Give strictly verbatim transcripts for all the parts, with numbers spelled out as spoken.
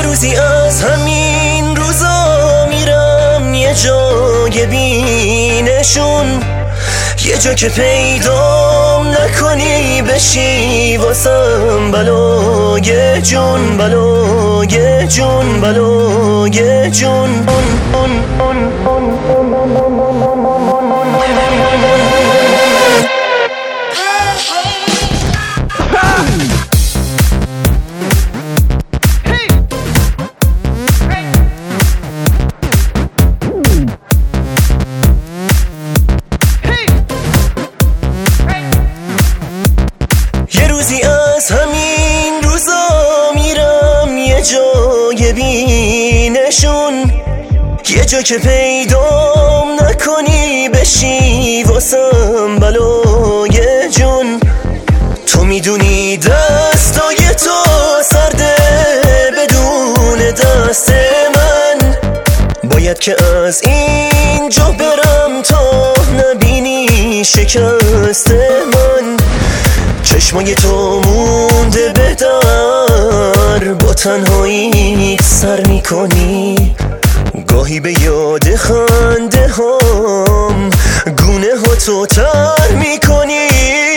روزی از همین روزا میرم یه جای بینشون، یه جا که پیدام نکنی بشی واسم بلای جون، بلای جون، بلای جون. از همین روزا میرم یه جای بینشون، یه جا که پیدام نکنی بشی واسم بلای جون. تو میدونی دستای تو سرده بدون دست من، باید که از اینجا برم تا نبینی شکست من. چشمای تو مونده به در، با تنهایی سر میکنی، گاهی به یاد خنده هام گونه ها تو تر میکنی.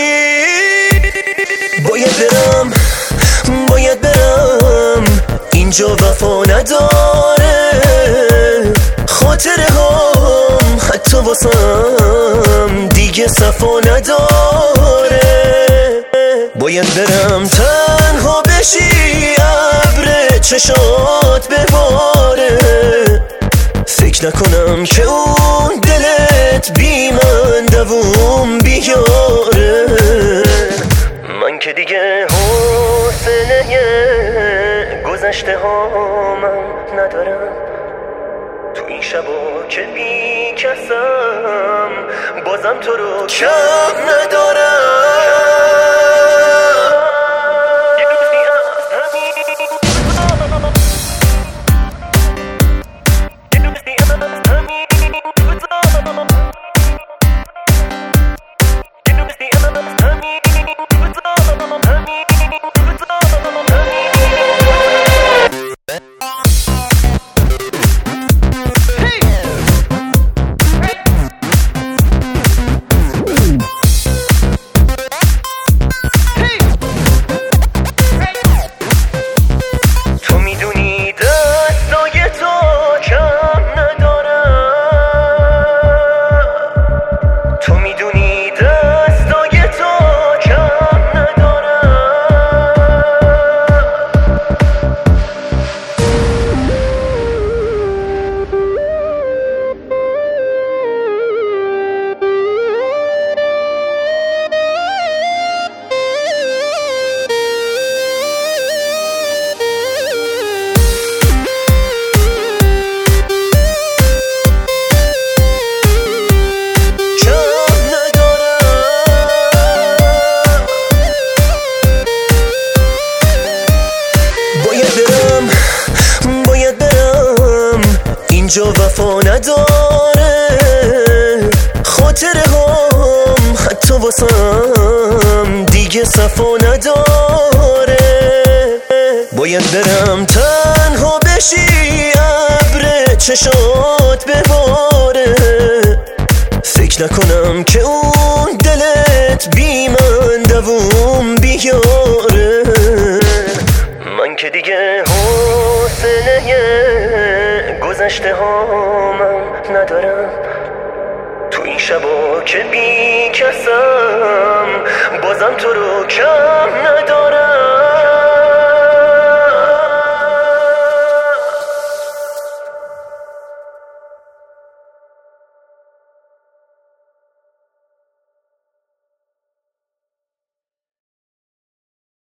باید برم، باید برم، اینجا وفا نداره، خاطره هام حتی واسم دیگه صفا نداره. باید برم تنها بشی، ابر چشات بباره، فکر نکنم که اون دلت بی من دووم بیاره. من که دیگه حوصله گذشته ها من ندارم، تو این شبا که بی کسم بازم تو رو کم ندارم. اینجا وفا نداره، خاطره هم حتی واسم دیگه صفا نداره. باید برم تنها بشی، ابر چشات بباره، فکر نکنم که اون دلت بی من دووم بیاره. من که دیگه حوصله گذشته ها من ندارم، تو این شبا که بی کسم بازم تو رو کم ندارم.